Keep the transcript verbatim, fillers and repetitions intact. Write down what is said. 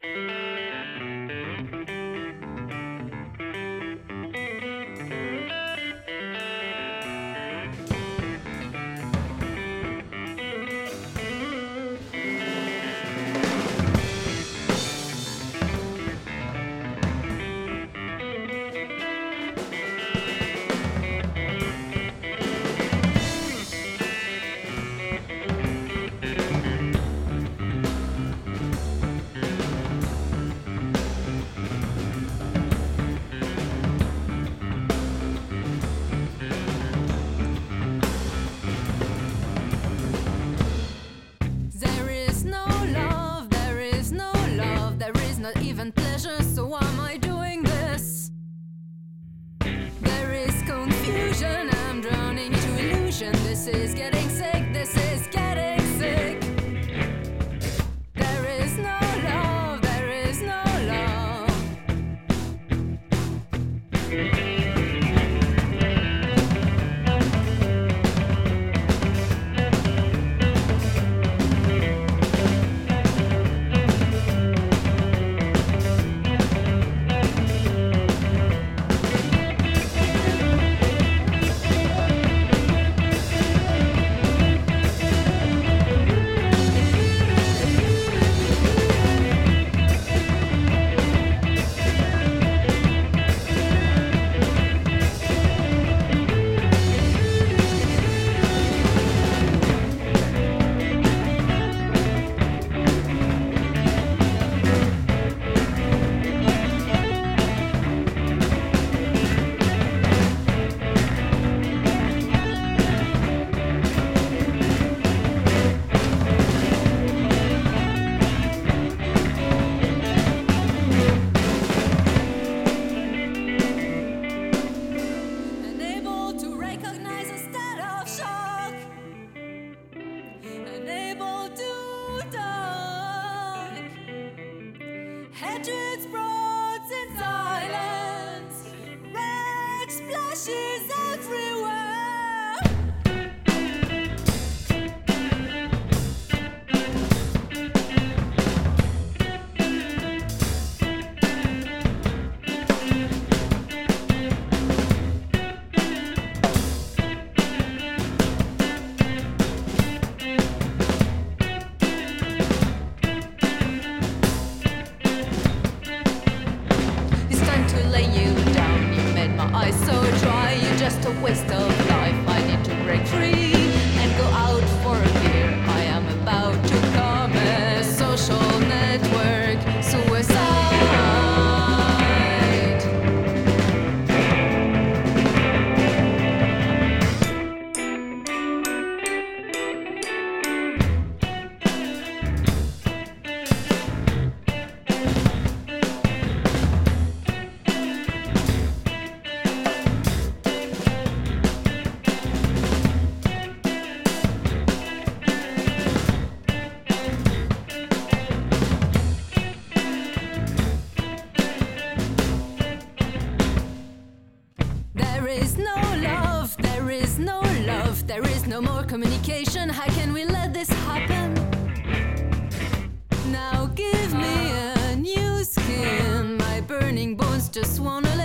Not even pleasure, so why am I doing this? There is confusion, I'm drowning into illusion. This is getting sick, this is getting sick. There is no love, there is no love. Hatchets, broads in silence, red splashes everywhere. Eyes so dry, you're just a waste of life. I need to break free and go out for a beer. I am about to come a social network suicide. There is no love, there is no love, there is no more communication. How can we let this happen? Now give me a new skin. My burning bones just wanna